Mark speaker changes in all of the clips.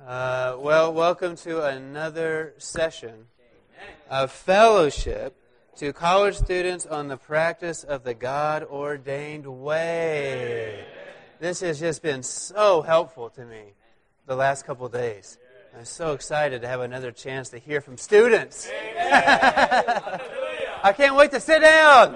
Speaker 1: Welcome to another session of fellowship to college students on the practice of the God-ordained way. This has just been so helpful to me the last couple of days. I'm so excited to have another chance to hear from students. I can't wait to sit down.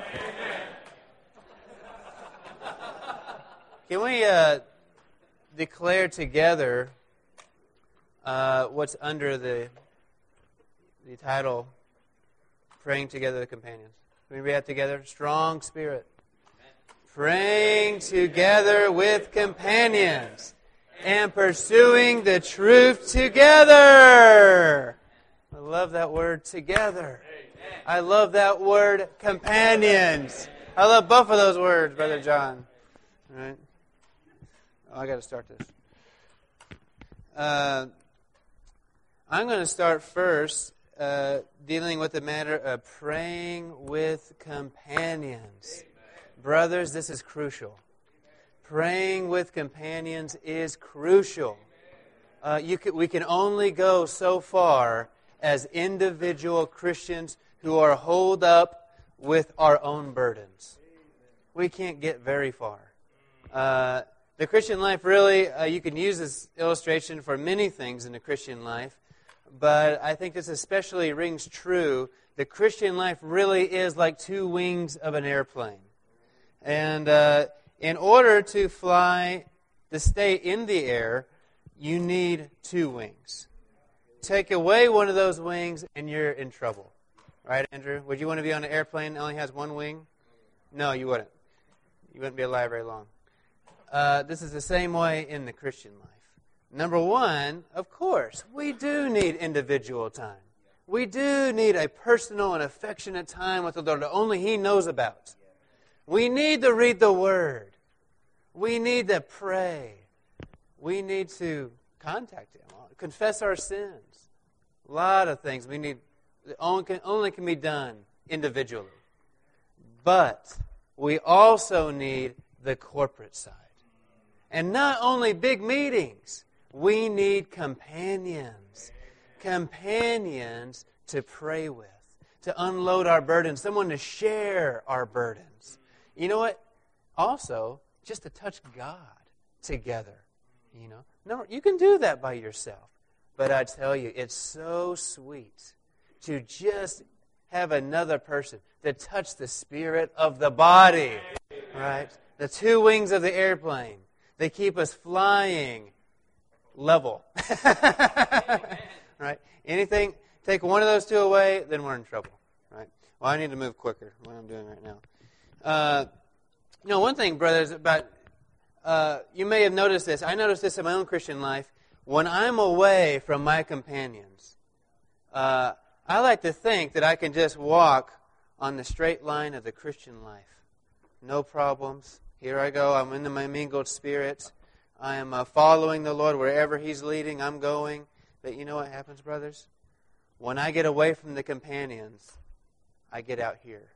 Speaker 1: Can we declare together what's under the title, Praying Together with Companions? Can we read that together? Strong Spirit. Praying together with companions and pursuing the truth together. I love that word, together. I love that word, companions. I love both of those words, Brother John. All right. Oh, I got to start this. I'm going to start first dealing with the matter of praying with companions. Brothers, this is crucial. Praying with companions is crucial. We can only go so far as individual Christians who are holed up with our own burdens. We can't get very far. The Christian life really, you can use this illustration for many things in the Christian life, but I think this especially rings true. The Christian life really is like two wings of an airplane. And in order to fly, to stay in the air, you need two wings. Take away one of those wings and you're in trouble. Right, Andrew? Would you want to be on an airplane that only has one wing? No, you wouldn't. You wouldn't be alive very long. This is the same way in the Christian life. Number one, of course, we do need individual time. We do need a personal and affectionate time with the Lord that only He knows about. We need to read the Word. We need to pray. We need to contact Him, confess our sins. A lot of things we need only can be done individually. But we also need the corporate side. And not only big meetings, we need companions. Companions to pray with, to unload our burdens, someone to share our burdens. You know what? Also, just to touch God together. No, you can do that by yourself. But I tell you, it's so sweet to just have another person to touch the spirit of the body. Right? The two wings of the airplane. They keep us flying level. Right? Anything, take one of those two away, then we're in trouble. Right? Well, I need to move quicker, what I'm doing right now. One thing, brothers, about you may have noticed this. I noticed this in my own Christian life. When I'm away from my companions, I like to think that I can just walk on the straight line of the Christian life. No problems. Here I go. I'm in my mingled spirit. I am following the Lord wherever He's leading. I'm going. But you know what happens, brothers? When I get away from the companions, I get out here.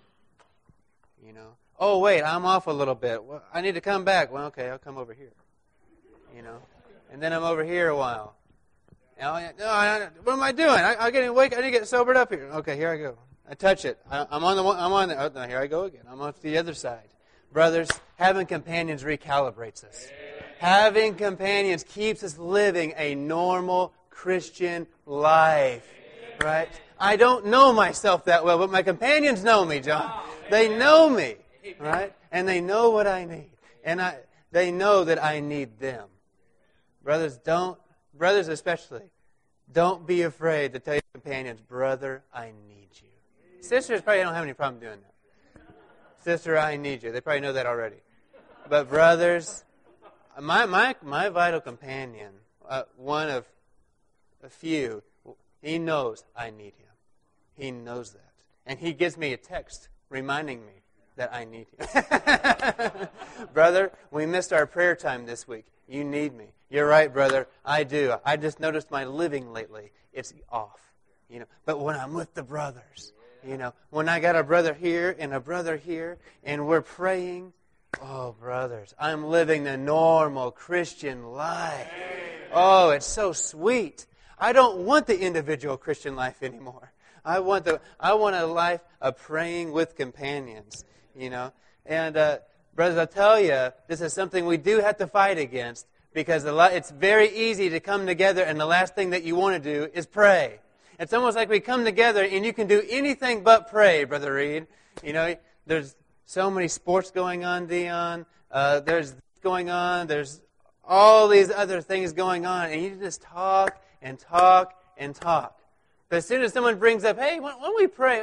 Speaker 1: Oh, wait, I'm off a little bit. Well, I need to come back. Well, okay, I'll come over here. And then I'm over here a while. What am I doing? I get awake. I need to get sobered up here. Okay, here I go. I touch it. I'm on the one. Oh, no, here I go again. I'm on the other side. Brothers, having companions recalibrates us. Having companions keeps us living a normal Christian life. Right? I don't know myself that well, but my companions know me, John. They know me. Right? And they know what I need. And they know that I need them. Brothers especially, don't be afraid to tell your companions, brother, I need you. Sisters probably don't have any problem doing that. Sister, I need you. They probably know that already. But brothers, my vital companion, one of a few, he knows I need him. He knows that. And he gives me a text reminding me that I need him. Brother, we missed our prayer time this week. You need me. You're right, brother. I do. I just noticed my living lately. It's off. But when I'm with the brothers, when I got a brother here and a brother here, and we're praying, oh, brothers, I'm living the normal Christian life. Oh, it's so sweet. I don't want the individual Christian life anymore. I want a life of praying with companions, you know. And brothers, I'll tell you, this is something we do have to fight against, because it's very easy to come together and the last thing that you want to do is pray. It's almost like we come together and you can do anything but pray, Brother Reed. You know, there's so many sports going on, Dion. There's this going on. There's all these other things going on, and you just talk and talk and talk. But as soon as someone brings up, hey, why don't we pray?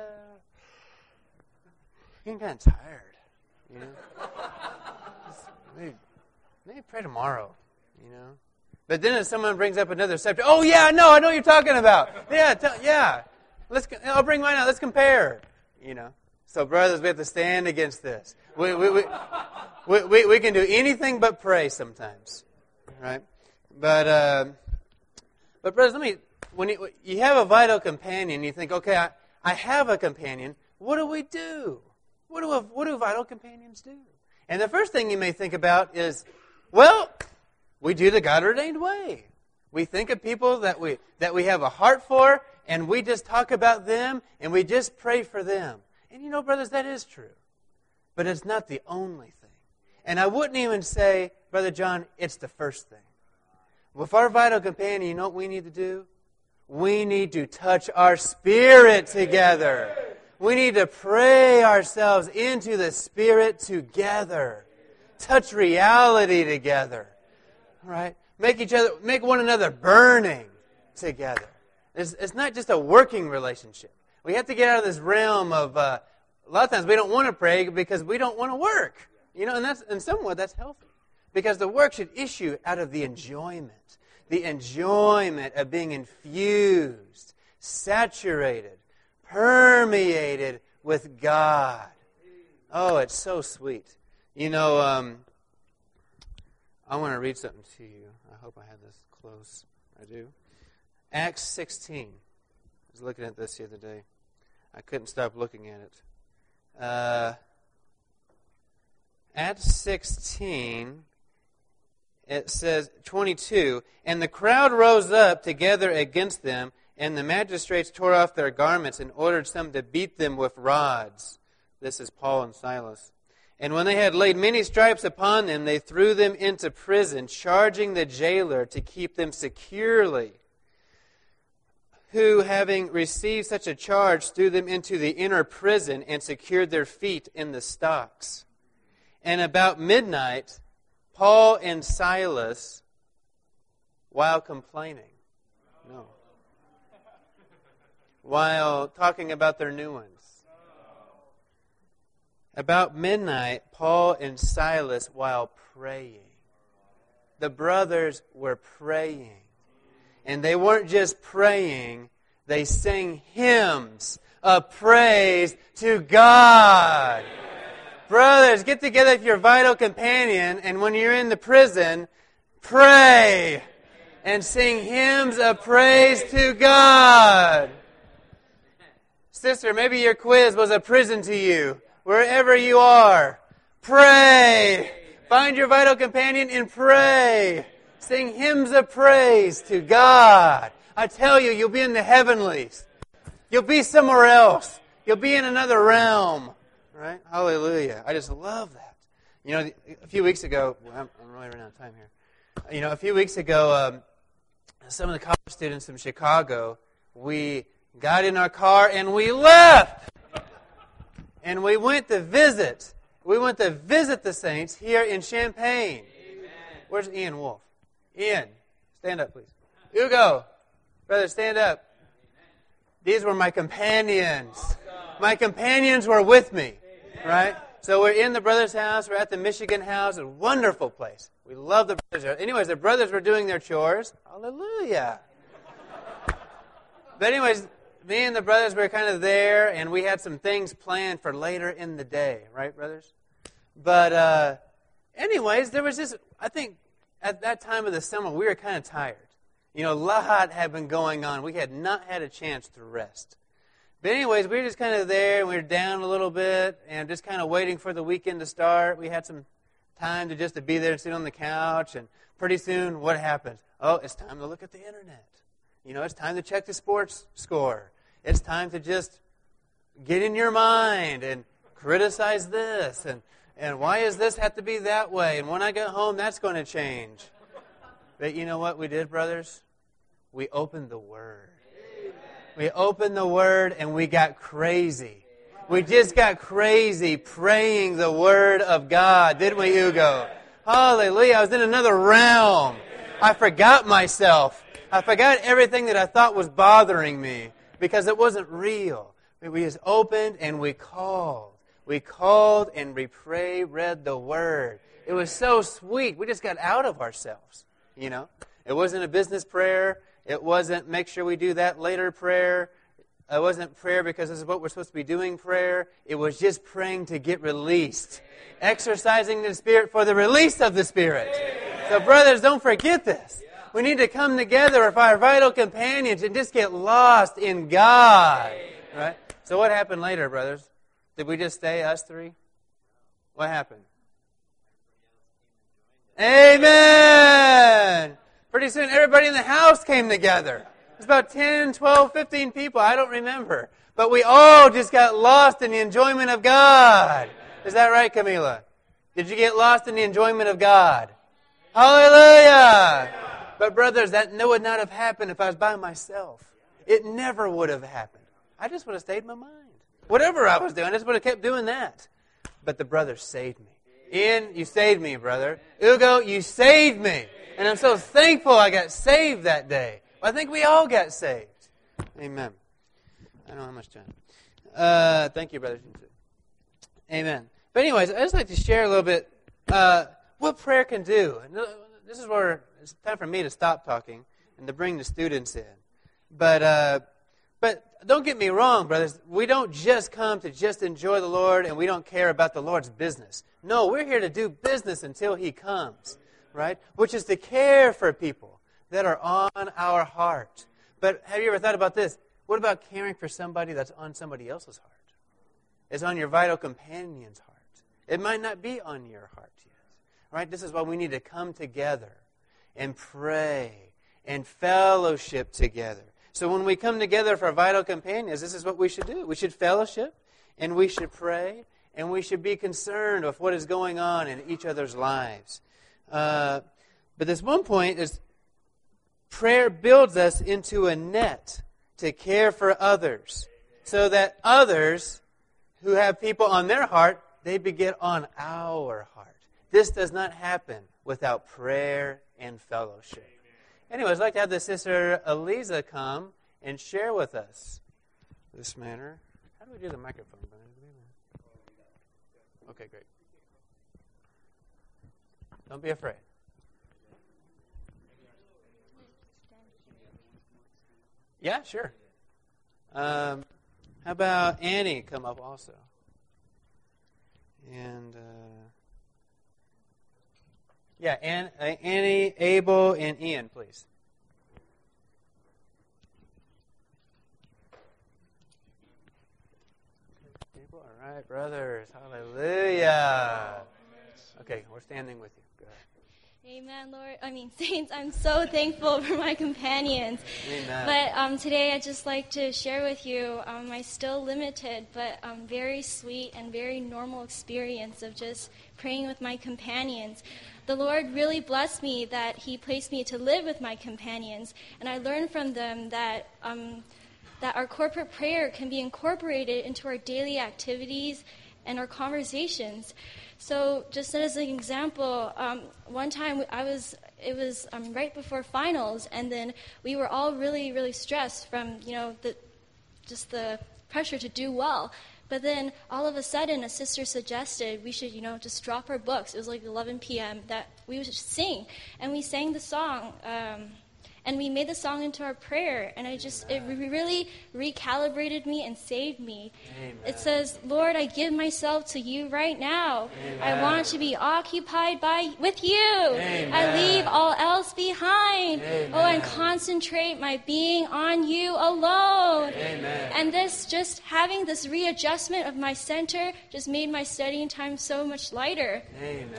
Speaker 1: I'm kind of tired, you know. Maybe pray tomorrow, you know. But then if someone brings up another subject, oh yeah, I know what you're talking about. Yeah. I'll bring mine out. Let's compare, you know. So brothers, we have to stand against this. We can do anything but pray sometimes, right? But brothers, when you have a vital companion, you think, okay, I have a companion. What do we do? What do vital companions do? And the first thing you may think about is, well, we do the God-ordained way. We think of people that we have a heart for, and we just talk about them, and we just pray for them. And you know, brothers, that is true. But it's not the only thing. And I wouldn't even say, Brother John, it's the first thing. With our vital companion, you know what we need to do? We need to touch our spirit together. We need to pray ourselves into the Spirit together. Touch reality together. Right? Make one another burning together. It's not just a working relationship. We have to get out of this realm of, a lot of times we don't want to pray because we don't want to work. You know, and somewhat that's healthy. Because the work should issue out of the enjoyment of being infused, saturated, permeated with God. Oh, it's so sweet. You know, I want to read something to you. I hope I have this close. I do. Acts 16. I was looking at this the other day. I couldn't stop looking at it. Acts 16, it says, 22, and the crowd rose up together against them, and the magistrates tore off their garments and ordered some to beat them with rods. This is Paul and Silas. And when they had laid many stripes upon them, they threw them into prison, charging the jailer to keep them securely, who, having received such a charge, threw them into the inner prison and secured their feet in the stocks. And about midnight, Paul and Silas, while talking about their new ones. About midnight, Paul and Silas, while praying. The brothers were praying. And they weren't just praying, they sang hymns of praise to God. Brothers, get together with your vital companion, and when you're in the prison, pray and sing hymns of praise to God. Sister, maybe your quiz was a prison to you. Wherever you are, pray. Find your vital companion and pray. Sing hymns of praise to God. I tell you, you'll be in the heavenlies. You'll be somewhere else. You'll be in another realm. Right? Hallelujah. I just love that. You know, a few weeks ago, I'm really running out of time here. You know, a few weeks ago, some of the college students from Chicago, we got in our car and we left. And we went to visit. We went to visit the saints here in Champaign. Amen. Where's Ian Wolf? Ian, stand up, please. Hugo, brother, stand up. These were my companions. My companions were with me, right? So we're in the brothers' house. We're at the Michigan house. A wonderful place. We love the brothers. Anyways, the brothers were doing their chores. Hallelujah. But anyways, me and the brothers were kind of there, and we had some things planned for later in the day, right, brothers? But anyways, there was this, I think, at that time of the summer, we were kind of tired. You know, a lot had been going on. We had not had a chance to rest. But anyways, we were just kind of there, and we were down a little bit, and just kind of waiting for the weekend to start. We had some time to be there and sit on the couch, and pretty soon, what happened? Oh, it's time to look at the internet. It's time to check the sports score. It's time to just get in your mind and criticize this. And why does this have to be that way? And when I get home, that's going to change. But you know what we did, brothers? We opened the Word. We opened the Word and we got crazy. We just got crazy praying the Word of God, didn't we, Hugo? Hallelujah. I was in another realm. I forgot myself. I forgot everything that I thought was bothering me because it wasn't real. We just opened and we called. We called and we read the Word. It was so sweet. We just got out of ourselves, It wasn't a business prayer. It wasn't make sure we do that later prayer. It wasn't prayer because this is what we're supposed to be doing prayer. It was just praying to get released. Exercising the Spirit for the release of the Spirit. So brothers, don't forget this. We need to come together with our vital companions and just get lost in God. Right? So what happened later, brothers? Did we just stay, us three? What happened? Amen! Pretty soon everybody in the house came together. It was about 10, 12, 15 people. I don't remember. But we all just got lost in the enjoyment of God. Is that right, Camila? Did you get lost in the enjoyment of God? Hallelujah! But brothers, that would not have happened if I was by myself. It never would have happened. I just would have stayed in my mind. Whatever I was doing, I just would have kept doing that. But the brothers saved me. Ian, you saved me, brother. Ugo, you saved me. And I'm so thankful I got saved that day. I think we all got saved. Amen. I don't know how much time. Thank you, brother. Amen. But anyways, I'd just like to share a little bit what prayer can do. And this is where it's time for me to stop talking and to bring the students in. But don't get me wrong, brothers. We don't just come to just enjoy the Lord and we don't care about the Lord's business. No, we're here to do business until He comes, right? Which is to care for people that are on our heart. But have you ever thought about this? What about caring for somebody that's on somebody else's heart? It's on your vital companion's heart. It might not be on your heart yet, right? This is why we need to come together and pray and fellowship together. So when we come together for vital companions, this is what we should do. We should fellowship, and we should pray, and we should be concerned with what is going on in each other's lives. But this one point is prayer builds us into a net to care for others, so that others who have people on their heart, they begin on our heart. This does not happen without prayer and fellowship. Anyways, I'd like to have the sister Eliza come and share with us this matter. How do we do the microphone? Okay, great. Don't be afraid. Yeah, sure. How about Annie come up also? And Annie, Abel, and Ian, please. All right, brothers. Hallelujah. Okay, we're standing with you. Go ahead.
Speaker 2: Amen, Saints, I'm so thankful for my companions.
Speaker 1: Amen.
Speaker 2: But today I'd just like to share with you my still limited but very sweet and very normal experience of just praying with my companions. The Lord really blessed me that He placed me to live with my companions, and I learned from them that our corporate prayer can be incorporated into our daily activities and our conversations. So just as an example, one time it was right before finals, and then we were all really, really stressed from, the pressure to do well. But then all of a sudden, a sister suggested we should, just drop our books. It was like 11 p.m. that we should sing. And we sang the song, and we made the song into our prayer. And it really recalibrated me and saved me.
Speaker 1: Amen.
Speaker 2: It says, Lord, I give myself to you right now.
Speaker 1: Amen.
Speaker 2: I want to be occupied with you.
Speaker 1: Amen.
Speaker 2: I leave all else behind.
Speaker 1: Amen.
Speaker 2: Oh, and concentrate my being on you alone.
Speaker 1: Amen.
Speaker 2: And just having this readjustment of my center just made my studying time so much lighter.
Speaker 1: Amen.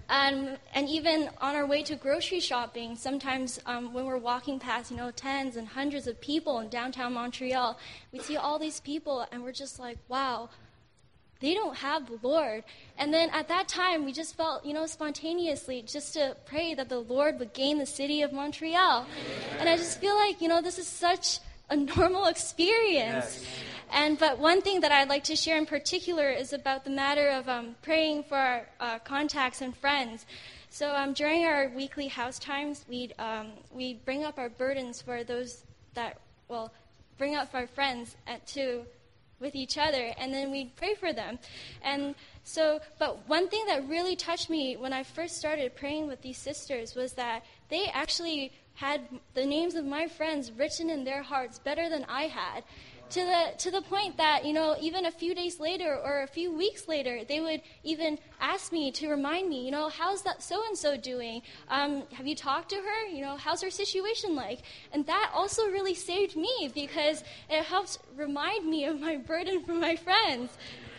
Speaker 2: And even on our way to grocery shopping, sometimes when we're walking past, tens and hundreds of people in downtown Montreal, we see all these people, and we're just like, wow, they don't have the Lord. And then at that time, we just felt, spontaneously just to pray that the Lord would gain the city of Montreal. And I just feel like, this is such a normal experience.
Speaker 1: Yes.
Speaker 2: But one thing that I'd like to share in particular is about the matter of praying for our contacts and friends. So during our weekly house times, we'd bring up our burdens for those that, bring up our friends with each other, and then we'd pray for them. And so, but one thing that really touched me when I first started praying with these sisters was that they actually had the names of my friends written in their hearts better than I had. To the point that, even a few days later or a few weeks later, they would even ask me to remind me, how's that so-and-so doing? Have you talked to her? How's her situation like? And that also really saved me because it helps remind me of my burden from my friends.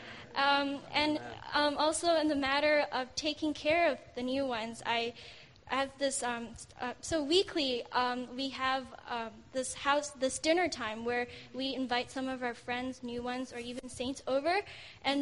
Speaker 2: Also in the matter of taking care of the new ones, I have this, so weekly we have this dinner time where we invite some of our friends, new ones, or even saints over. And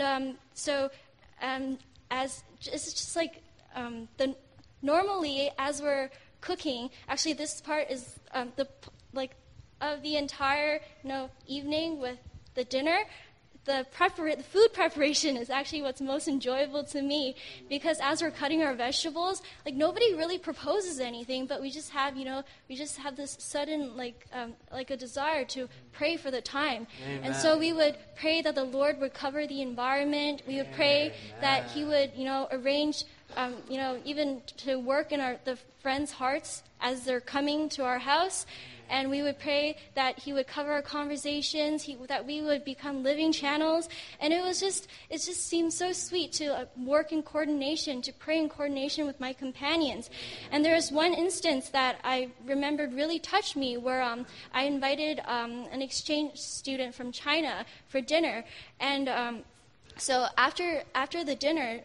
Speaker 2: as it's just like normally as we're cooking, actually this part is of the entire evening with the dinner. The food preparation is actually what's most enjoyable to me because as we're cutting our vegetables, nobody really proposes anything, but we just have this sudden a desire to pray for the time.
Speaker 1: Amen.
Speaker 2: And so we would pray that the Lord would cover the environment. We would pray that He would arrange even to work in the friends' hearts as they're coming to our house. And we would pray that He would cover our conversations, that we would become living channels. And it just seemed so sweet to work in coordination, to pray in coordination with my companions. And there was one instance that I remembered really touched me where I invited an exchange student from China for dinner. And so after the dinner,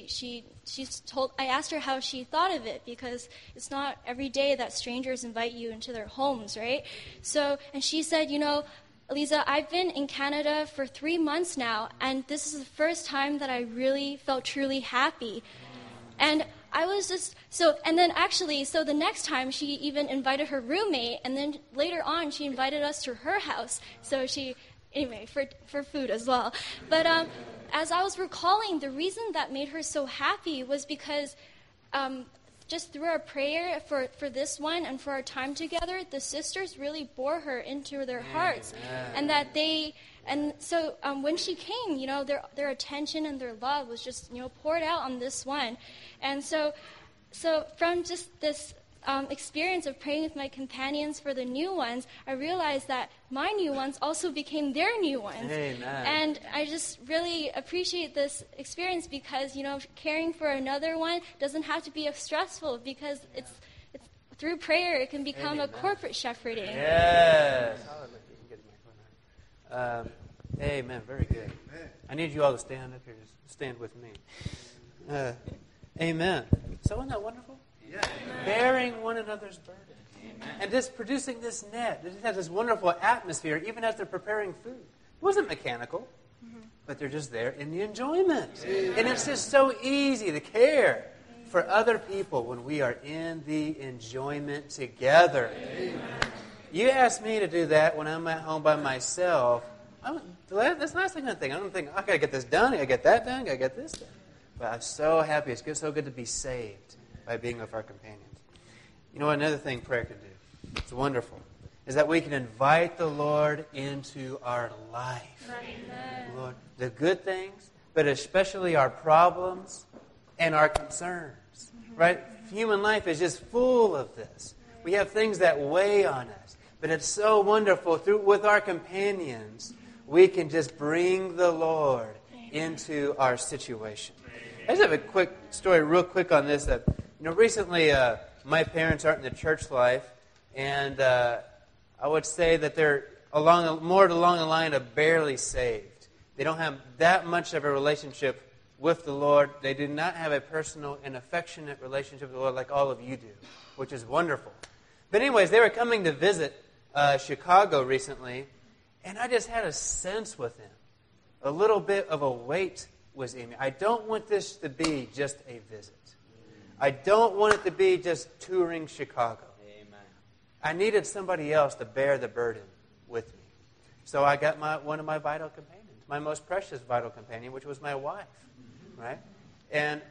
Speaker 2: I asked her how she thought of it because it's not every day that strangers invite you into their homes, right? So, and she said, Eliza, I've been in Canada for 3 months now, and this is the first time that I really felt truly happy. And I was just, so the next time she even invited her roommate, and then later on she invited us to her house. So anyway, for food as well. But as I was recalling, the reason that made her so happy was because just through our prayer for this one and for our time together, the sisters really bore her into their hearts. And so when she came, their attention and their love was just, poured out on this one. And so from just this experience of praying with my companions for the new ones, I realized that my new ones also became their new ones.
Speaker 1: Amen.
Speaker 2: And I just really appreciate this experience because, caring for another one doesn't have to be stressful because it's through prayer it can become a corporate shepherding.
Speaker 1: Yes. Amen. Very good. I need you all to stand up here. Just stand with me. Amen. So isn't that wonderful?
Speaker 3: Yeah.
Speaker 1: Bearing one another's burden. Amen. And just producing this net. It has this wonderful atmosphere, even as they're preparing food. It wasn't mechanical, but they're just there in the enjoyment. Amen. And it's just so easy to care for other people when we are in the enjoyment together. Amen. You ask me to do that when I'm at home by myself. That's the last thing I think. I don't think, I got to get this done, I got to get that done, I got to get this done. But I'm so happy. It's so good to be saved by being with our companions. You know, another thing prayer can do, it's wonderful, is that we can invite the Lord into our life.
Speaker 2: Amen.
Speaker 1: Lord, the good things, but especially our problems and our concerns. Right? Human life is just full of this. We have things that weigh on us. But it's so wonderful. with our companions, we can just bring the Lord into our situation. I just have a quick story real quick on this. Recently my parents aren't in the church life, and I would say that they're more along the line of barely saved. They don't have that much of a relationship with the Lord. They do not have a personal and affectionate relationship with the Lord like all of you do, which is wonderful. But anyways, they were coming to visit Chicago recently, and I just had a sense with them. A little bit of a weight was in me. I don't want this to be just a visit. I don't want it to be just touring Chicago.
Speaker 3: Amen.
Speaker 1: I needed somebody else to bear the burden with me. So I got one of my vital companions, my most precious vital companion, which was my wife, right? And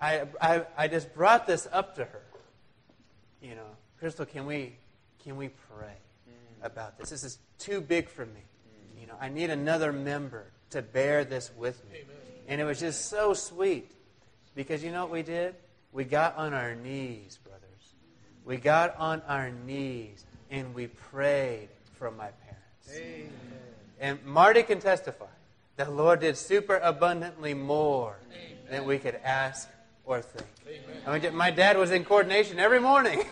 Speaker 1: I just brought this up to her. You know, Crystal, can we pray about this? This is too big for me. You know, I need another member to bear this with me. And it was just so sweet because you know what we did? We got on our knees, brothers. We got on our knees and we prayed for my parents. Amen. And Marty can testify. The Lord did super abundantly more than we could ask or think. Amen. I mean, my dad was in coordination every morning.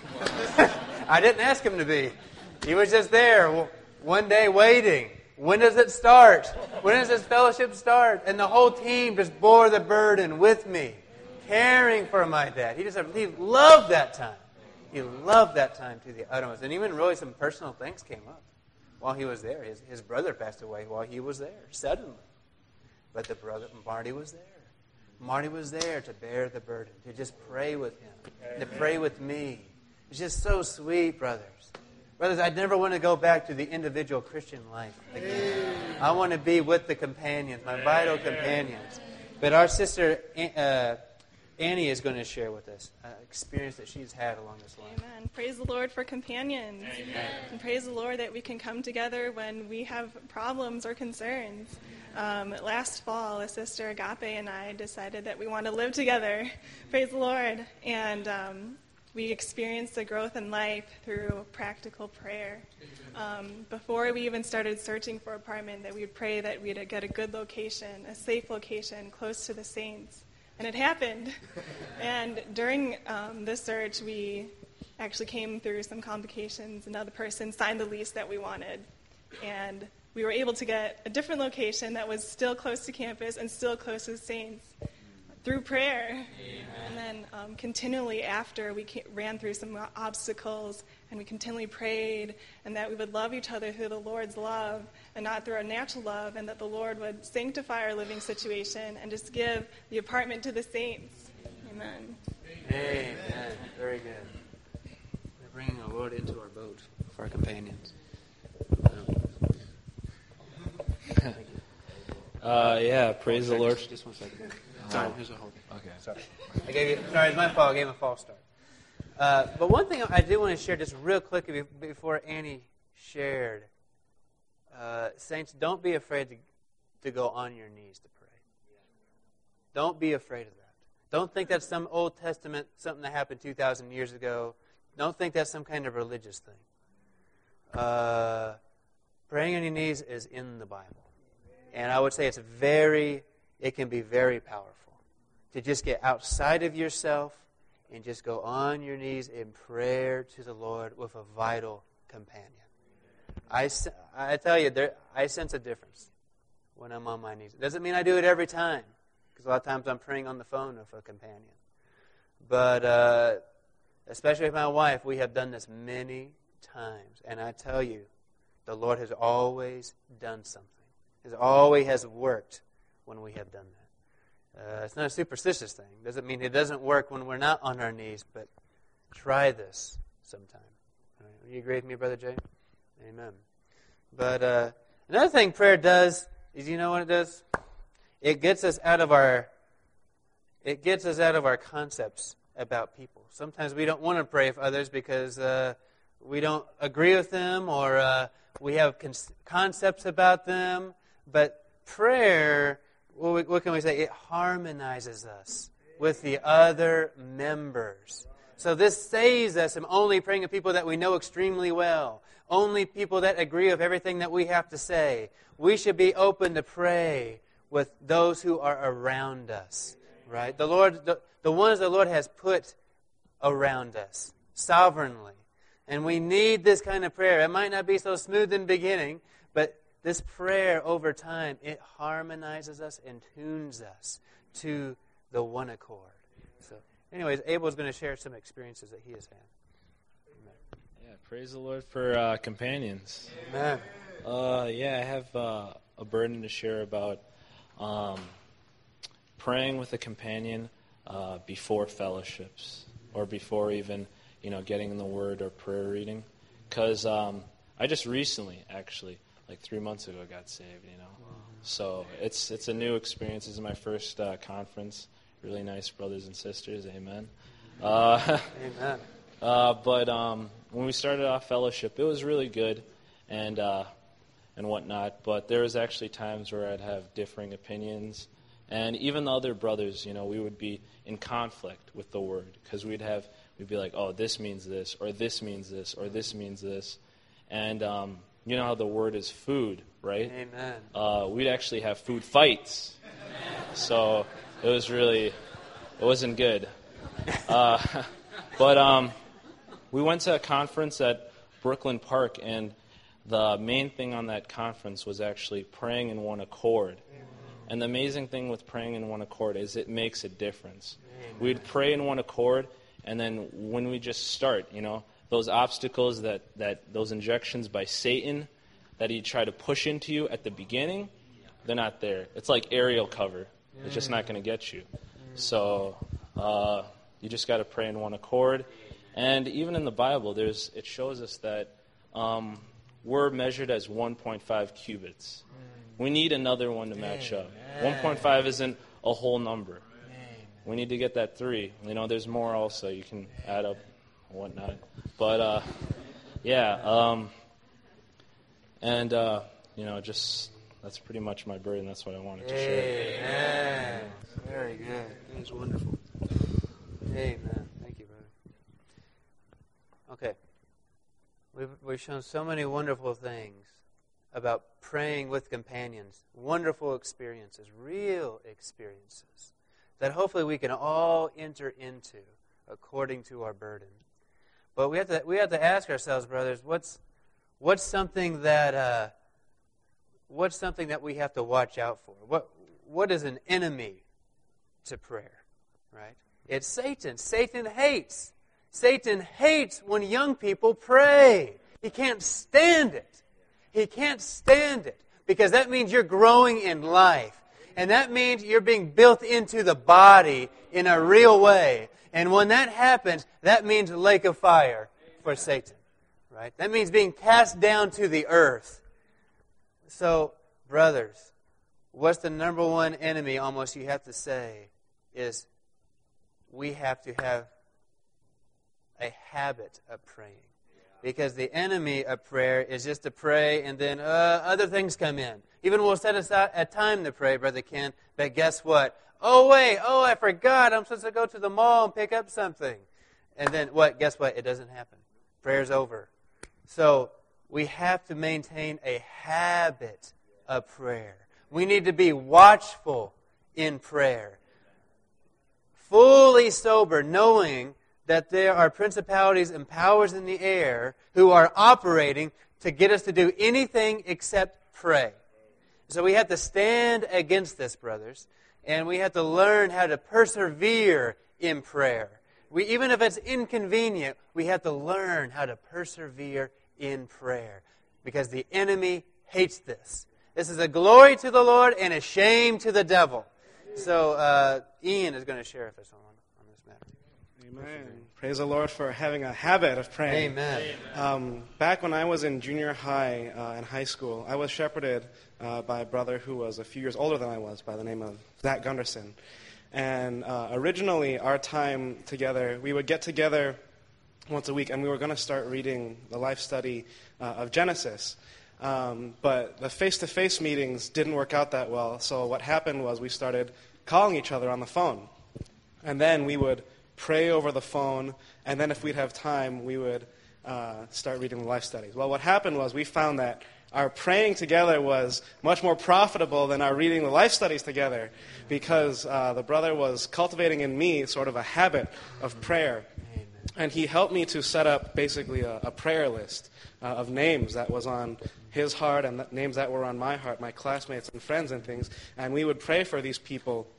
Speaker 1: I didn't ask him to be. He was just there one day waiting. When does it start? When does this fellowship start? And the whole team just bore the burden with me, caring for my dad. He loved that time. He loved that time to the uttermost. And even really some personal things came up while he was there. His brother passed away while he was there, suddenly. But Marty was there. Marty was there to bear the burden, to just pray with him, to pray with me. It's just so sweet, brothers. Brothers, I never want to go back to the individual Christian life again. I want to be with the companions, my vital companions. But our sister Annie is going to share with us an experience that she's had along this line.
Speaker 4: Amen. Praise the Lord for companions.
Speaker 1: Amen.
Speaker 4: And praise the Lord that we can come together when we have problems or concerns. Last fall, a sister Agape and I decided that we want to live together. Praise the Lord. And we experienced a growth in life through practical prayer. Before we even started searching for an apartment, that we would pray that we'd get a good location, a safe location, close to the saints. And it happened. And during this search, we actually came through some complications. Another person signed the lease that we wanted. And we were able to get a different location that was still close to campus and still close to the saints through prayer.
Speaker 1: Amen.
Speaker 4: And then continually after, we ran through some obstacles, and we continually prayed, and that we would love each other through the Lord's love and not through our natural love, and that the Lord would sanctify our living situation and just give the apartment to the saints. Amen.
Speaker 1: Amen. Very good. We're bringing the Lord into our boat for our companions.
Speaker 3: Yeah, praise the Lord.
Speaker 1: Just 1 second. Sorry, here's a hold.
Speaker 3: Okay.
Speaker 1: Sorry, it's my fault. I gave him a false start. But one thing I do want to share just real quick before Annie shared. Saints, don't be afraid to go on your knees to pray. Don't be afraid of that. Don't think that's some Old Testament, something that happened 2,000 years ago. Don't think that's some kind of religious thing. Praying on your knees is in the Bible. And I would say it can be very powerful to just get outside of yourself and just go on your knees in prayer to the Lord with a vital companion. I tell you, I sense a difference when I'm on my knees. It doesn't mean I do it every time, because a lot of times I'm praying on the phone with a companion. But especially with my wife, we have done this many times. And I tell you, the Lord has always done something. It always has worked when we have done that. It's not a superstitious thing. It doesn't mean it doesn't work when we're not on our knees, but try this sometime. All right. You agree with me, Brother Jay? Amen. But another thing prayer does is, you know what it does? It gets us out of our concepts about people. Sometimes we don't want to pray for others because we don't agree with them, or we have concepts about them. But prayer, what can we say? It harmonizes us with the other members. So this saves us from only praying to people that we know extremely well, only people that agree with everything that we have to say. We should be open to pray with those who are around us, right? The ones the Lord has put around us sovereignly. And we need this kind of prayer. It might not be so smooth in the beginning, but this prayer over time, it harmonizes us and tunes us to the one accord. So, anyways, Abel's going to share some experiences that he has had. Amen.
Speaker 3: Yeah, praise the Lord for companions.
Speaker 1: Amen.
Speaker 3: I have a burden to share about praying with a companion before fellowships or before even, getting in the Word or prayer reading. Because I just recently, actually, like 3 months ago, got saved, So it's a new experience. This is my first conference. Really nice brothers and sisters. Amen.
Speaker 1: Amen.
Speaker 3: But when we started off fellowship, it was really good and whatnot. But there was actually times where I'd have differing opinions. And even the other brothers, we would be in conflict with the Word. Because we'd be like, oh, this means this, or this means this, or this means this. And you know how the Word is food, right?
Speaker 1: Amen.
Speaker 3: We'd actually have food fights. So it wasn't good. But we went to a conference at Brooklyn Park, and the main thing on that conference was actually praying in one accord. And the amazing thing with praying in one accord is it makes a difference. We'd pray in one accord, and then when we just start, those obstacles, those injections by Satan that he tried to push into you at the beginning, they're not there. It's like aerial cover. It's just not going to get you. So you just got to pray in one accord. And even in the Bible, it shows us that we're measured as 1.5 cubits. We need another one to match up. 1.5 isn't a whole number. We need to get that 3. There's more also. You can add up and whatnot. But, just that's pretty much my burden. That's what I wanted to share.
Speaker 1: Amen. Very good. That was wonderful. Amen. Thank you, brother. Okay. We've shown so many wonderful things about praying with companions. Wonderful experiences, real experiences that hopefully we can all enter into according to our burden. But we have to ask ourselves, brothers, what's something that we have to watch out for? What is an enemy to prayer? Right? It's Satan. Satan hates when young people pray. He can't stand it. He can't stand it because that means you're growing in life. And that means you're being built into the body in a real way. And when that happens, that means a lake of fire for Satan. Right? That means being cast down to the earth. So, brothers, what's the number one enemy almost you have to say is we have to have a habit of praying. Because the enemy of prayer is just to pray and then other things come in. Even we'll set aside a time to pray, Brother Ken, but guess what? I forgot. I'm supposed to go to the mall and pick up something. And then what? Guess what? It doesn't happen. Prayer's over. So we have to maintain a habit of prayer. We need to be watchful in prayer. Fully sober, knowing that there are principalities and powers in the air who are operating to get us to do anything except pray. So we have to stand against this, brothers, and we have to learn how to persevere in prayer. Even if it's inconvenient, we have to learn how to persevere in prayer because the enemy hates this. This is a glory to the Lord and a shame to the devil. So Ian is going to share with us on this matter.
Speaker 5: Amen. Praise the Lord for having a habit of praying.
Speaker 1: Amen.
Speaker 5: Back when I was in junior high and high school, I was shepherded by a brother who was a few years older than I was by the name of Zach Gunderson. And originally, our time together, we would get together once a week, and we were going to start reading the life study of Genesis. But the face-to-face meetings didn't work out that well, so what happened was we started calling each other on the phone. And then we would pray over the phone, and then if we'd have time, we would start reading the life studies. Well, what happened was we found that our praying together was much more profitable than our reading the life studies together because the brother was cultivating in me sort of a habit of prayer. And he helped me to set up basically a prayer list of names that was on his heart and names that were on my heart, my classmates and friends and things. And we would pray for these people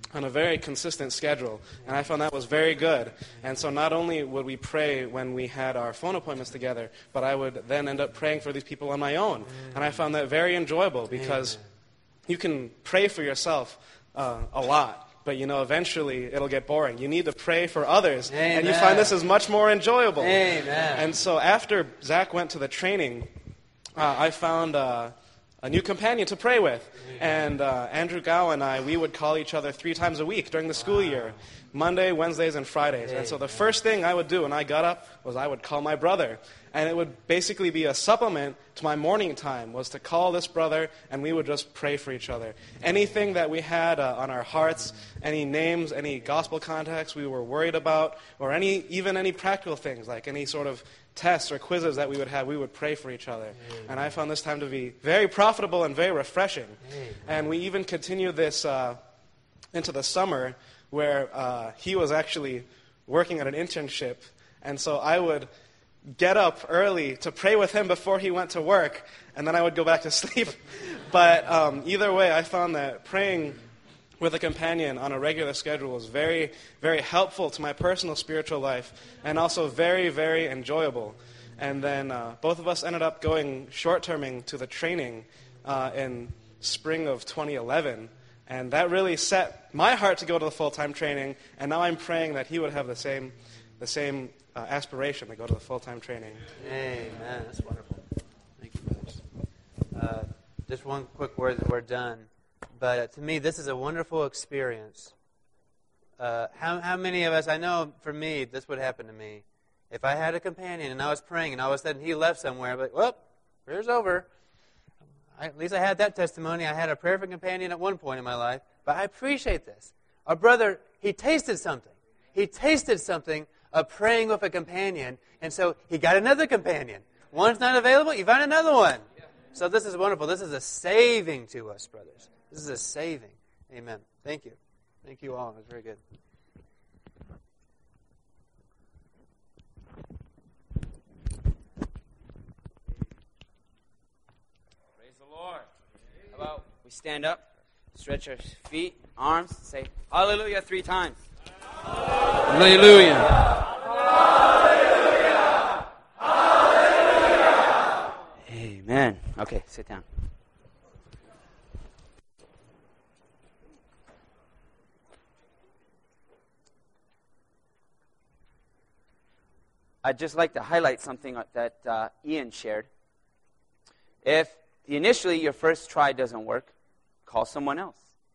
Speaker 5: on a very consistent schedule, and I found that was very good. And so not only would we pray when we had our phone appointments together, but I would then end up praying for these people on my own. And I found that very enjoyable because you can pray for yourself a lot, but eventually it'll get boring. You need to pray for others, and you find this is much more enjoyable.
Speaker 1: Amen.
Speaker 5: And so after Zach went to the training, I found a new companion to pray with. And Andrew Gow and I, we would call each other 3 times a week during the school year, Monday, Wednesdays, and Fridays. And so the first thing I would do when I got up was I would call my brother. And it would basically be a supplement to my morning time, was to call this brother, and we would just pray for each other. Anything that we had on our hearts, any names, any gospel contacts we were worried about, or even any practical things, like any sort of tests or quizzes that we would have, we would pray for each other. And I found this time to be very profitable and very refreshing. And we even continued this into the summer, where he was actually working at an internship. And so I would get up early to pray with him before he went to work, and then I would go back to sleep. But either way, I found that praying with a companion on a regular schedule was very, very helpful to my personal spiritual life, and also very, very enjoyable. And then both of us ended up going short-terming to the training in spring of 2011, and that really set my heart to go to the full-time training, and now I'm praying that he would have the same aspiration to go to the full-time training.
Speaker 1: Amen. That's wonderful. Thank you, brothers. Just one quick word and we're done. But to me, this is a wonderful experience. How many of us, I know for me, this would happen to me. If I had a companion and I was praying and all of a sudden he left somewhere, but well, prayer's over. At least I had that testimony. I had a prayer for companion at one point in my life. But I appreciate this. Our brother, he tasted something. He tasted something of praying with a companion, and so he got another companion. One's not available, you find another one. So this is wonderful. This is a saving to us, brothers. This is a saving. Amen. Thank you. Thank you all. It was very good.
Speaker 6: Praise the Lord. How about we stand up, stretch our feet, arms, say hallelujah 3 times.
Speaker 1: Hallelujah.
Speaker 6: Hallelujah. Hallelujah. Amen. Okay, sit down. I'd just like to highlight something that Ian shared. If initially your first try doesn't work, call someone else.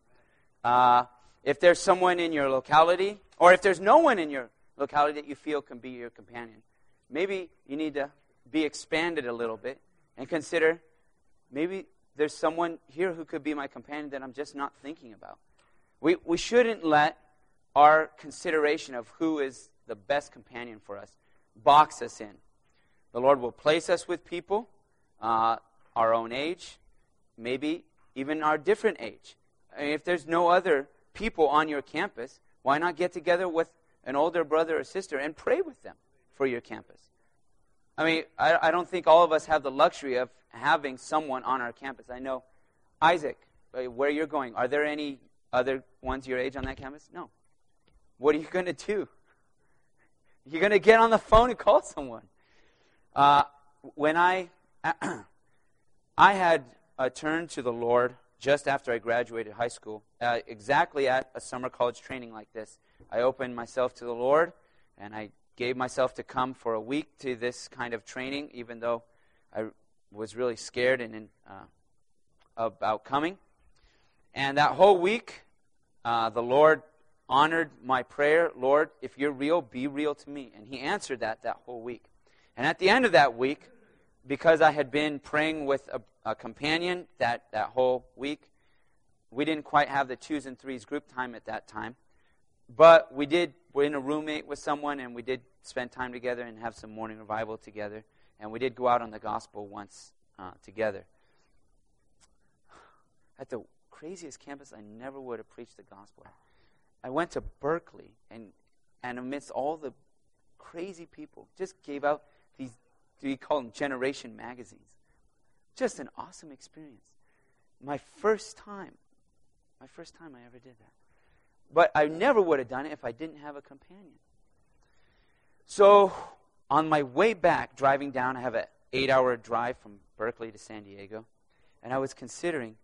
Speaker 6: If there's someone in your locality, or if there's no one in your locality that you feel can be your companion, maybe you need to be expanded a little bit and consider, maybe there's someone here who could be my companion that I'm just not thinking about. We shouldn't let our consideration of who is the best companion for us box us in. The Lord will place us with people our own age, maybe even our different age. I mean, if there's no other people on your campus, why not get together with an older brother or sister and pray with them for your campus? I mean, I don't think all of us have the luxury of having someone on our campus. I know, Isaac, where you're going, are there any other ones your age on that campus? No. What are you going to do? You're going to get on the phone and call someone. When I had turned to the Lord just after I graduated high school, exactly at a summer college training like this, I opened myself to the Lord, and I gave myself to come for a week to this kind of training, even though I was really scared about coming. And that whole week, the Lord honored my prayer, Lord, if you're real, be real to me. And he answered that whole week. And at the end of that week, because I had been praying with a companion that whole week, we didn't quite have the 2s and 3s group time at that time. But we're in a roommate with someone, and we did spend time together and have some morning revival together. And we did go out on the gospel once together. At the craziest campus I never would have preached the gospel. I went to Berkeley, and amidst all the crazy people, just gave out these, we call them generation magazines. Just an awesome experience. My first time I ever did that. But I never would have done it if I didn't have a companion. So on my way back, driving down, I have an 8-hour drive from Berkeley to San Diego, and I was considering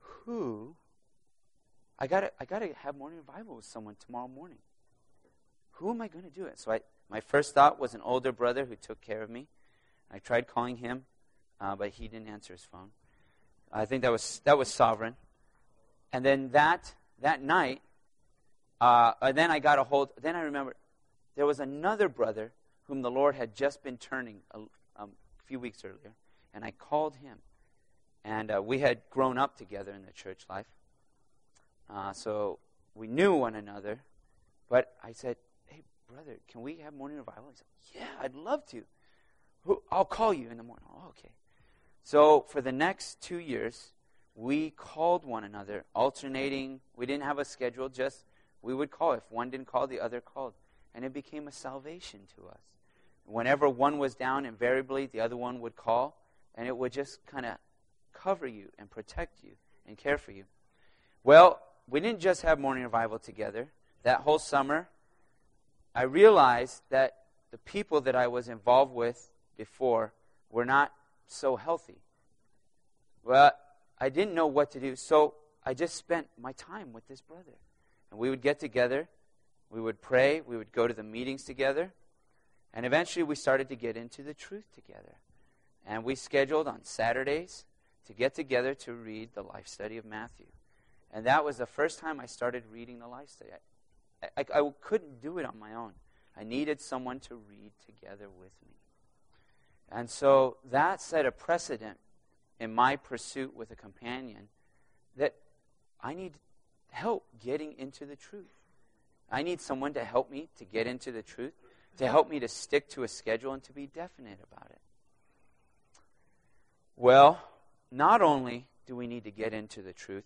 Speaker 6: I got to have morning revival with someone tomorrow morning. Who am I going to do it? So my first thought was an older brother who took care of me. I tried calling him, but he didn't answer his phone. I think that was Sovereign. And then that night, then I got a hold. Then I remembered there was another brother whom the Lord had just been turning a few weeks earlier, and I called him. And we had grown up together in the church life, so we knew one another. But I said, "Hey, brother, can we have morning revival?" He said, "Yeah, I'd love to. I'll call you in the morning." Oh, okay. So for the next 2 years, we called one another, alternating. We didn't have a schedule, just we would call. If one didn't call, the other called. And it became a salvation to us. Whenever one was down, invariably the other one would call, and it would just kind of cover you and protect you and care for you. Well, we didn't just have morning revival together. That whole summer, I realized that the people that I was involved with before were not so healthy. Well, I didn't know what to do, so I just spent my time with this brother. And we would get together, we would pray, we would go to the meetings together, and eventually we started to get into the truth together. And we scheduled on Saturdays to get together to read the life study of Matthew. And that was the first time I started reading the life study. I couldn't do it on my own. I needed someone to read together with me. And so that set a precedent in my pursuit with a companion that I need help getting into the truth. I need someone to help me to get into the truth, to help me to stick to a schedule and to be definite about it. Well, not only do we need to get into the truth,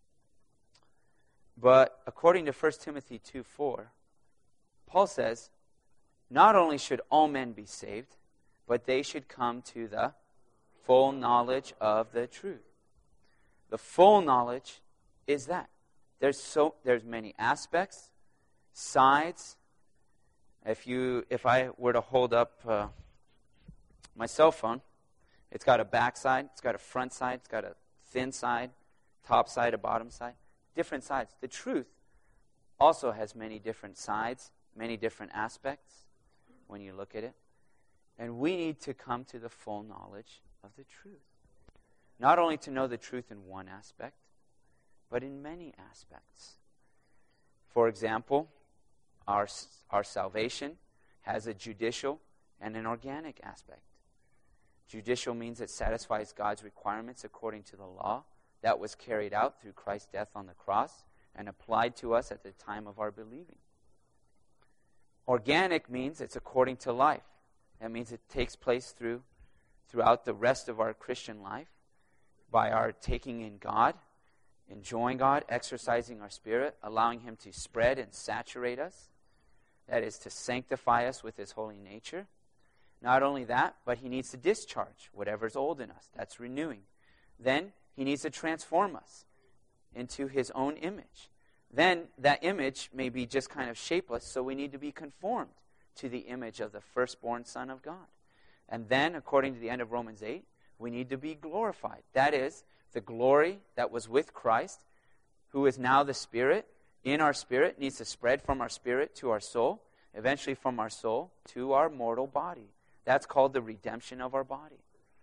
Speaker 6: but according to 1 Timothy 2:4, Paul says, not only should all men be saved, but they should come to the full knowledge of the truth. The full knowledge is that. There's many aspects, sides. If I were to hold up my cell phone, it's got a back side, it's got a front side, it's got a thin side, top side, a bottom side. Different sides. The truth also has many different sides, many different aspects when you look at it. And we need to come to the full knowledge of the truth. Not only to know the truth in one aspect, but in many aspects. For example, our salvation has a judicial and an organic aspect. Judicial means it satisfies God's requirements according to the law that was carried out through Christ's death on the cross and applied to us at the time of our believing. Organic means it's according to life. That means it takes place throughout the rest of our Christian life by our taking in God, enjoying God, exercising our spirit, allowing Him to spread and saturate us. That is to sanctify us with His holy nature. Not only that, but He needs to discharge whatever's old in us. That's renewing. Then He needs to transform us into His own image. Then that image may be just kind of shapeless, so we need to be conformed to the image of the firstborn Son of God. And then, according to the end of Romans 8, we need to be glorified. That is, the glory that was with Christ, who is now the Spirit, in our spirit, needs to spread from our spirit to our soul, eventually from our soul to our mortal body. That's called the redemption of our body.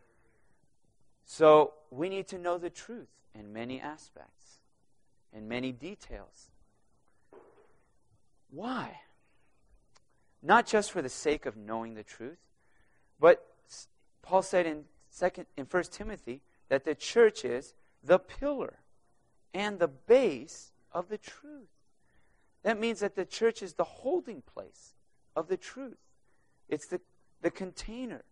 Speaker 6: So we need to know the truth in many aspects, in many details. Why? Not just for the sake of knowing the truth, but Paul said in 1 Timothy that the church is the pillar and the base of the truth. That means that the church is the holding place of the truth. It's the container.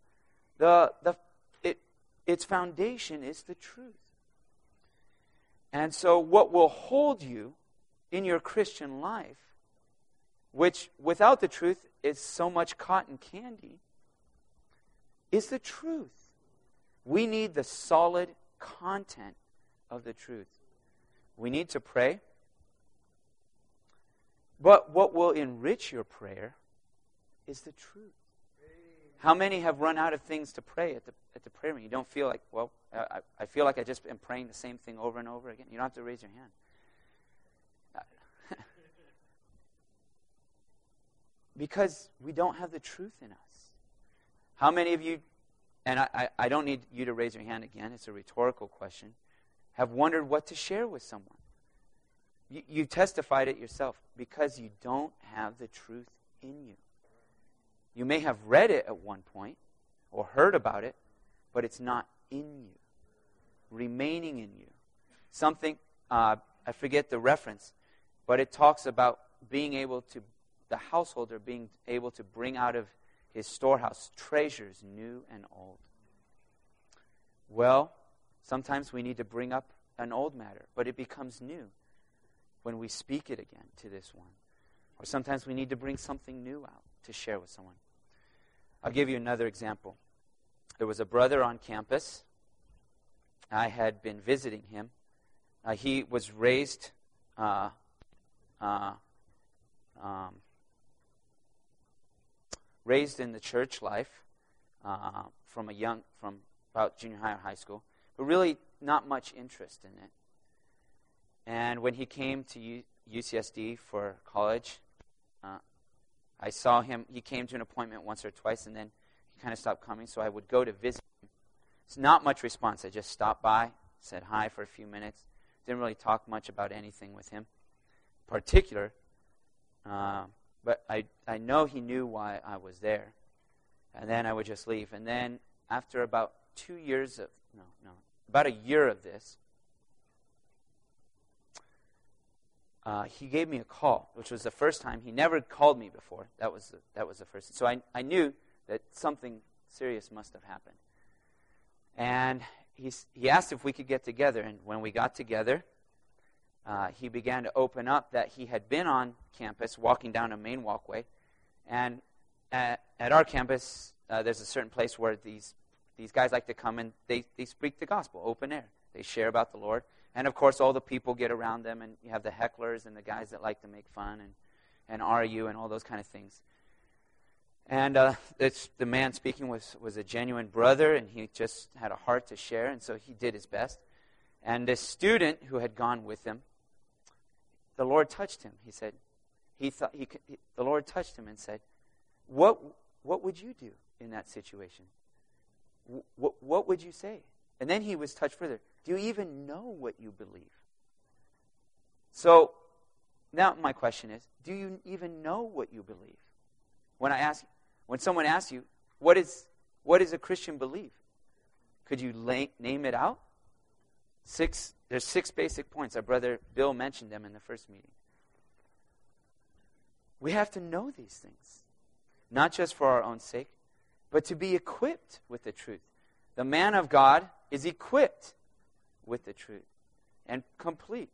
Speaker 6: Its foundation is the truth. And so what will hold you in your Christian life, which without the truth is so much cotton candy, is the truth. We need the solid content of the truth. We need to pray. But what will enrich your prayer is the truth. How many have run out of things to pray at the prayer meeting? You don't feel like, well, I feel like I just am praying the same thing over and over again. You don't have to raise your hand. Because we don't have the truth in us. How many of you, and I don't need you to raise your hand again, it's a rhetorical question, have wondered what to share with someone? You testified it yourself, because you don't have the truth in you. You may have read it at one point or heard about it, but it's not in you, remaining in you. Something, I forget the reference, but it talks about being able to, the householder being able to bring out of his storehouse treasures new and old. Well, sometimes we need to bring up an old matter, but it becomes new when we speak it again to this one. Or sometimes we need to bring something new out to share with someone. I'll give you another example. There was a brother on campus. I had been visiting him. He was raised raised in the church life from about junior high or high school, but really not much interest in it. And when he came to UCSD for college, I saw him. He came to an appointment once or twice, and then he kind of stopped coming, so I would go to visit him. It's not much response. I just stopped by, said hi for a few minutes. Didn't really talk much about anything with him in particular, but I know he knew why I was there. And then I would just leave. And then after about 2 years of, about a year of this, he gave me a call, which was the first time. He never called me before. That was the first. So I knew that something serious must have happened. And he asked if we could get together. And when we got together, he began to open up that he had been on campus, walking down a main walkway. And at our campus, there's a certain place where these guys like to come and they speak the gospel, open air. They share about the Lord. And, of course, all the people get around them, and you have the hecklers and the guys that like to make fun and argue and all those kind of things. And the man speaking was a genuine brother, and he just had a heart to share, and so he did his best. And this student who had gone with him, the Lord touched him. He said, the Lord touched him and said, what would you do in that situation? What would you say? And then he was touched further. Do you even know what you believe? So now my question is, do you even know what you believe? When someone asks you, what is a Christian belief? Could you name it out? There's 6 basic points. Our brother Bill mentioned them in the first meeting. We have to know these things, not just for our own sake, but to be equipped with the truth. The man of God is equipped with the truth and complete.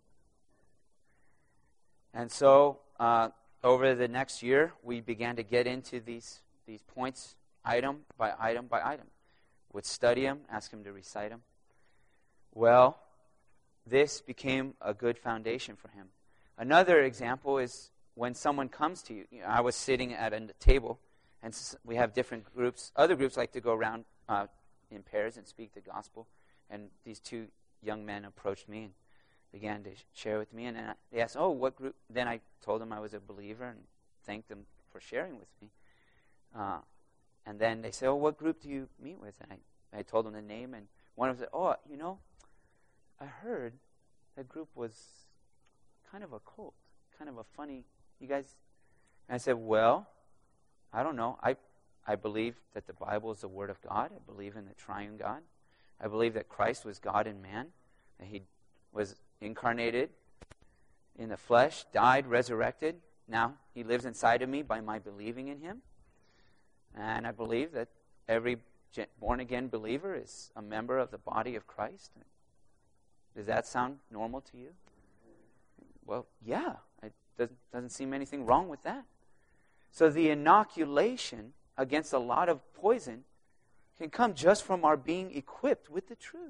Speaker 6: And so over the next year, we began to get into these points item by item by item. Would study them, ask him to recite them. Well, this became a good foundation for him. Another example is when someone comes to you. I was sitting at a table, and we have different groups. Other groups like to go around in pairs and speak the gospel. And these 2 young men approached me and began to share with me. And then they asked, what group? Then I told them I was a believer and thanked them for sharing with me. And then they said, what group do you meet with? And I told them the name. And one of them said, I heard that group was kind of a cult, kind of a funny, you guys. And I said, well, I don't know. I believe that the Bible is the Word of God. I believe in the triune God. I believe that Christ was God and man, that he was incarnated in the flesh, died, resurrected. Now he lives inside of me by my believing in him. And I believe that every born-again believer is a member of the body of Christ. Does that sound normal to you? Well, yeah. It doesn't seem anything wrong with that. So the inoculation against a lot of poison can come just from our being equipped with the truth.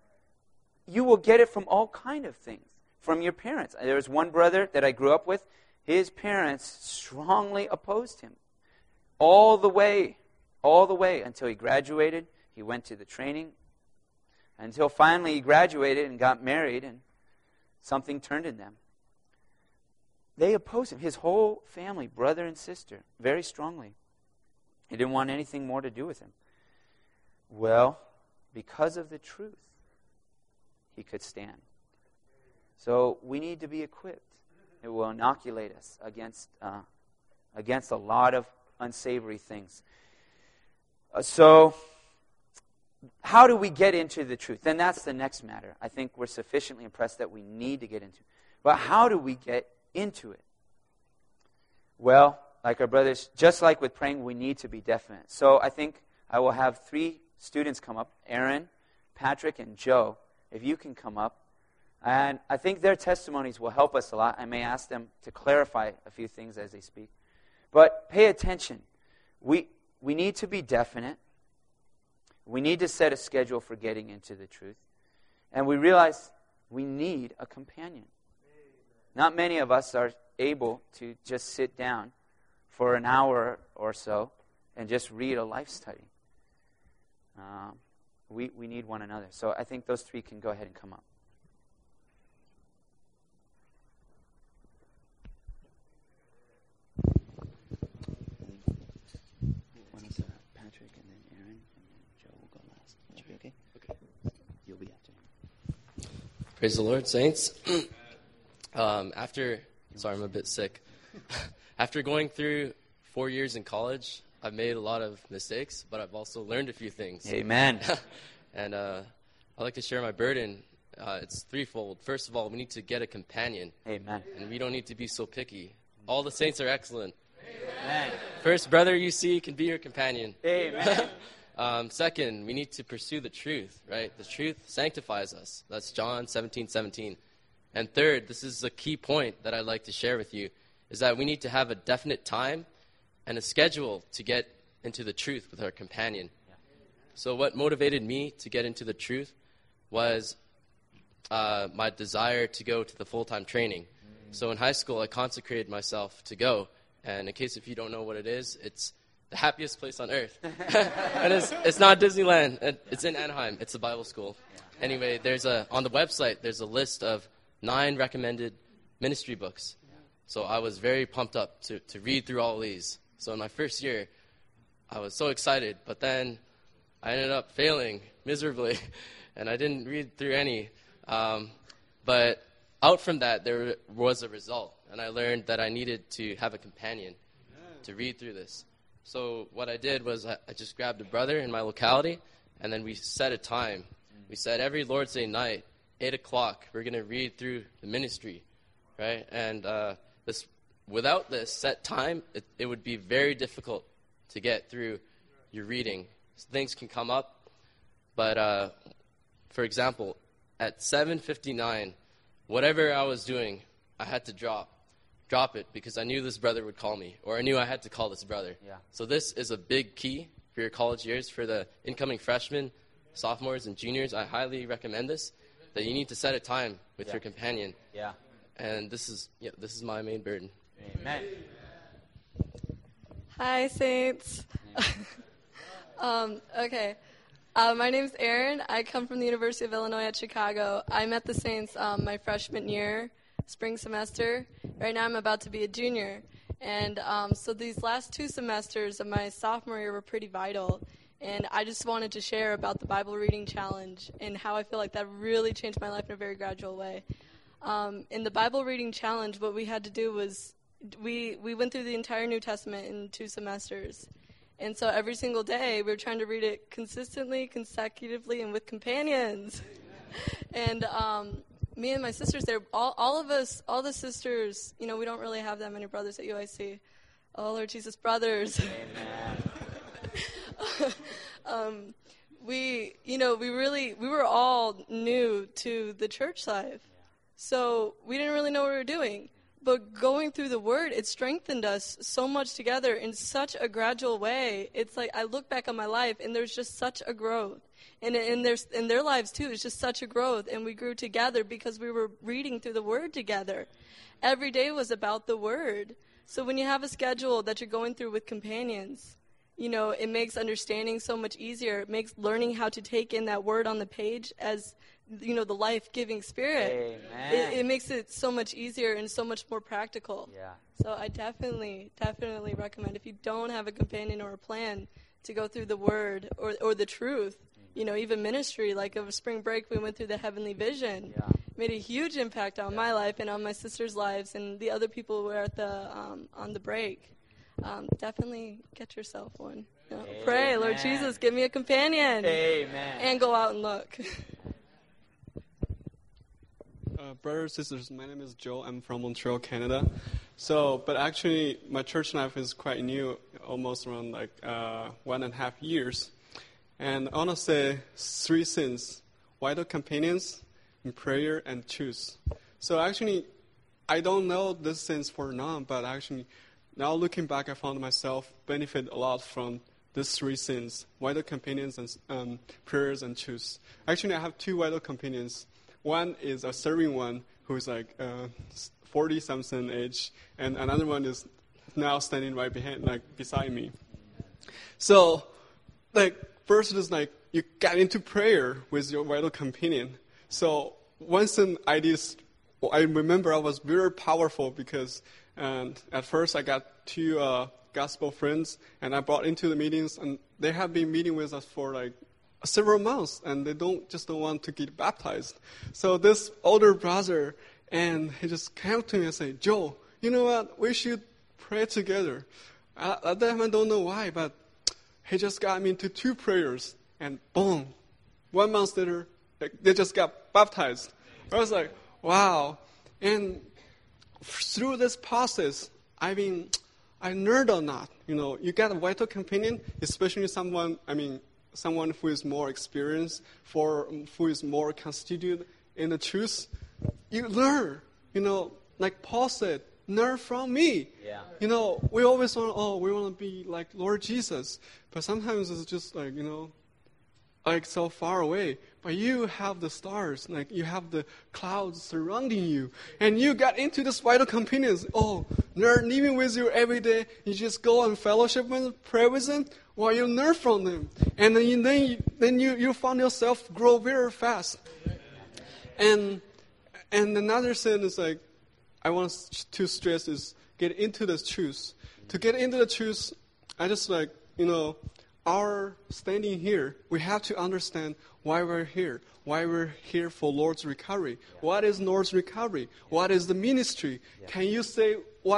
Speaker 6: You will get it from all kind of things. From your parents. There was one brother that I grew up with. his parents strongly opposed him all the way until he graduated. He went to the training until finally he graduated and got married, and something turned in them. They opposed him, his whole family, brother and sister, very strongly. They didn't want anything more to do with him. Well, because of the truth, he could stand. So we need to be equipped. It will inoculate us against a lot of unsavory things. So how do we get into the truth? Then that's the next matter. I think we're sufficiently impressed that we need to get into it. But how do we get into it? Well, like our brothers, just like with praying, we need to be definite. So I think I will have 3 students come up, Aaron, Patrick, and Joe, if you can come up. And I think their testimonies will help us a lot. I may ask them to clarify a few things as they speak. But pay attention. We need to be definite. We need to set a schedule for getting into the truth. And we realize we need a companion. Not many of us are able to just sit down for an hour or so and just read a life study. We need one another. So I think those 3 can go ahead and come up. One is Patrick, and then Aaron, and then Joe will go last. That should be okay? Okay. You'll be after him.
Speaker 7: Praise the Lord, saints. Sorry, I'm a bit sick. After going through 4 years in college, I've made a lot of mistakes, but I've also learned a few things.
Speaker 6: Amen.
Speaker 7: And I'd like to share my burden. It's threefold. First of all, we need to get a companion.
Speaker 6: Amen.
Speaker 7: And we don't need to be so picky. All the saints are excellent.
Speaker 6: Amen.
Speaker 7: First brother you see can be your companion.
Speaker 6: Amen.
Speaker 7: Second, we need to pursue the truth, right? The truth sanctifies us. That's John 17:17. And third, this is a key point that I'd like to share with you, is that we need to have a definite time and a schedule to get into the truth with our companion. So what motivated me to get into the truth was my desire to go to the full-time training. So in high school, I consecrated myself to go. And in case if you don't know what it is, it's the happiest place on earth. And it's not Disneyland. It's in Anaheim. It's a Bible school. Anyway, on the website, there's a list of 9 recommended ministry books. So I was very pumped up to read through all these. So in my first year, I was so excited. But then I ended up failing miserably, and I didn't read through any. But out from that, there was a result. And I learned that I needed to have a companion to read through this. So what I did was I just grabbed a brother in my locality, and then we set a time. We said every Lord's Day night, 8 o'clock, we're going to read through the ministry, right? And without this set time, it would be very difficult to get through your reading. Things can come up, but for example, at 7:59, whatever I was doing, I had to drop it because I knew this brother would call me, or I knew I had to call this brother.
Speaker 6: Yeah.
Speaker 7: So this is a big key for your college years. For the incoming freshmen, sophomores, and juniors, I highly recommend this, that you need to set a time with your companion.
Speaker 6: Yeah.
Speaker 7: And this is my main burden.
Speaker 6: Amen.
Speaker 8: Hi, saints. Okay. My name's Erin. I come from the University of Illinois at Chicago. I met the saints my freshman year, spring semester. Right now I'm about to be a junior. And so these last 2 semesters of my sophomore year were pretty vital. And I just wanted to share about the Bible reading challenge and how I feel like that really changed my life in a very gradual way. In the Bible reading challenge, what we had to do was we went through the entire New Testament in 2 semesters. And so every single day, we were trying to read it consistently, consecutively, and with companions. And me and my sisters there, all of us, all the sisters, we don't really have that many brothers at UIC. Oh, Lord Jesus, brothers.
Speaker 6: Amen.
Speaker 8: We were all new to the church life. So we didn't really know what we were doing. But going through the Word, it strengthened us so much together in such a gradual way. It's like I look back on my life, and there's just such a growth. And in their lives, too, it's just such a growth. And we grew together because we were reading through the Word together. Every day was about the Word. So when you have a schedule that you're going through with companions, it makes understanding so much easier. It makes learning how to take in that Word on the page as, the life-giving Spirit.
Speaker 6: Amen.
Speaker 8: It makes it so much easier and so much more practical.
Speaker 6: Yeah.
Speaker 8: So I definitely recommend, if you don't have a companion or a plan to go through the Word or the truth, even ministry, like over spring break, we went through the Heavenly Vision.
Speaker 6: Yeah.
Speaker 8: Made a huge impact on my life and on my sister's lives and the other people who were at on the break. Definitely get yourself one. Pray, Lord Jesus, give me a companion.
Speaker 6: Amen.
Speaker 8: And go out and look.
Speaker 9: Brothers, sisters, my name is Joe. I'm from Montreal, Canada. But actually, my church life is quite new, almost around 1.5 years. And I want to say 3 sins: vital companions, in prayer, and choose. So actually, I don't know these sins for now, but actually, now looking back, I found myself benefit a lot from these 3 sins: vital companions, and prayers, and choose. Actually, I have 2 vital companions. One is a serving one who's 40-something age, and another one is now standing right beside me. So, first is you get into prayer with your vital companion. So one thing I remember I was very powerful because at first I got 2 gospel friends, and I brought into the meetings, and they have been meeting with us for several months, and they don't want to get baptized. So this older brother, and he just came to me and said, "Joe, you know what? We should pray together." At that time, I don't know why, but he just got me into 2 prayers, and boom, 1 month later, they just got baptized. I was like, wow. And through this process, I learned a lot. You get a vital companion, especially someone who is more experienced, who is more constituted in the truth. You learn, like Paul said, learn from me.
Speaker 6: Yeah.
Speaker 9: We always we want to be like Lord Jesus, but sometimes it's just so far away. But you have the stars, you have the clouds surrounding you, and you got into this vital companions. They're living with you every day. You just go and fellowship with them, pray with them, while you learn from them, and then you find yourself grow very fast. And another thing is I want to stress is get into the truth. To get into the truth, I just our standing here, we have to understand why we're here. Why we're here for Lord's recovery. Yeah. What is Lord's recovery? What is the ministry? Yeah. Can you say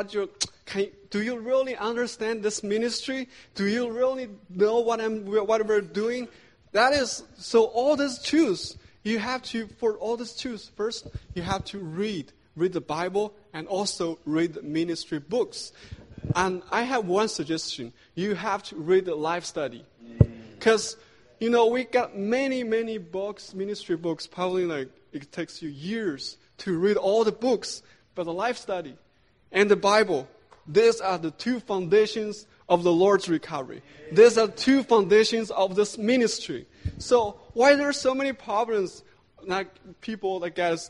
Speaker 9: do you really understand this ministry? Do you really know what we're doing? That is, so all this truth, for all this truth, first you have to read the Bible and also read the ministry books. And I have one suggestion. You have to read the life study. Because, we got many, many books, ministry books. Probably it takes you years to read all the books. But the life study and the Bible, these are the 2 foundations of the Lord's recovery. These are 2 foundations of this ministry. So why there are so many problems, people that get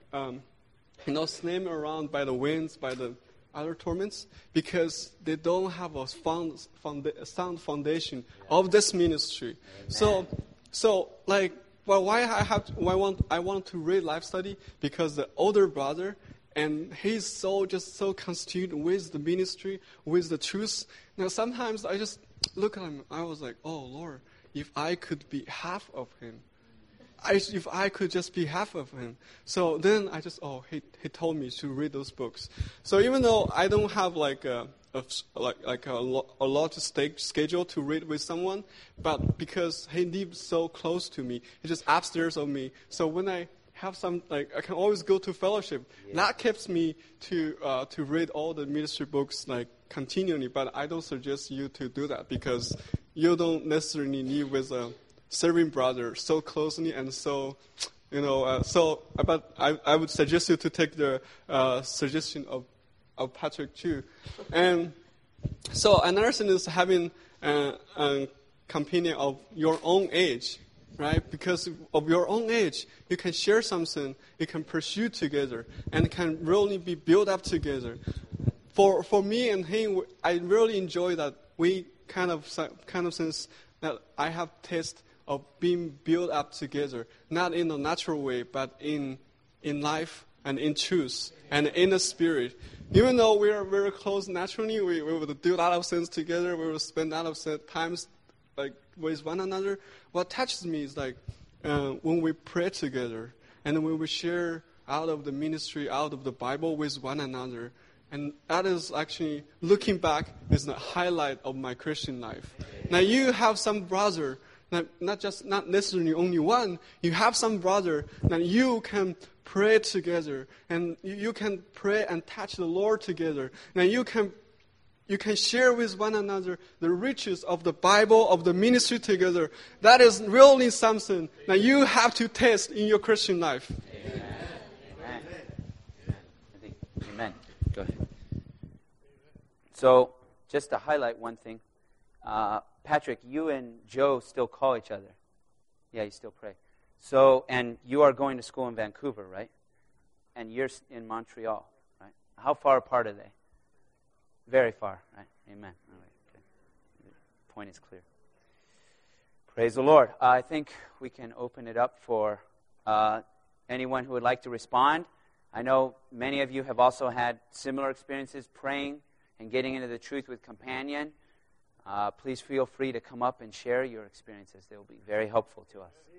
Speaker 9: snamed around by the winds, by the other torments, because they don't have a sound foundation of this ministry. Amen. So why I want to read life study, because the older brother, and he's so constituted with the ministry, with the truth. Now sometimes I just look at him. I was like, oh Lord, if I could be half of him. If I could just be half of him. So then I just, he told me to read those books. So even though I don't have a lot of schedule to read with someone, but because he lives so close to me, he's just upstairs of me. So when I have I can always go to fellowship. Yeah. That keeps me to read all the ministry books continually. But I don't suggest you to do that, because you don't necessarily live with a serving brother so closely and so, but I would suggest you to take the suggestion of Patrick too. And so another thing is having a companion of your own age. right? Because of your own age, you can share something, you can pursue together, and can really be built up together. For me and him, I really enjoy that we kind of sense that I have taste of being built up together, not in a natural way, but in life and in truth and in the spirit. Even though we are very close naturally, we will do a lot of things together. We will spend a lot of times like with one another. What touches me is like when we pray together and when we share out of the ministry, out of the Bible with one another. And that is actually, looking back, is the highlight of my Christian life. Now you have some brother, not necessarily only one, you have some brother that you can pray together, and you can pray and touch the Lord together. Now you can share with one another the riches of the Bible, of the ministry together. That is really something that you have to taste in your Christian life.
Speaker 6: Amen. Go ahead. So, just to highlight one thing, Patrick, you and Joe still call each other. Yeah, you still pray. So, and you are going to school in Vancouver, right? And you're in Montreal, right? How far apart are they? Very far, right? Amen. All right. Okay. The point is clear. Praise the Lord. I think we can open it up for anyone who would like to respond. I know many of you have also had similar experiences praying and getting into the truth with Companion. Please feel free to come up and share your experiences. They will be very helpful to us.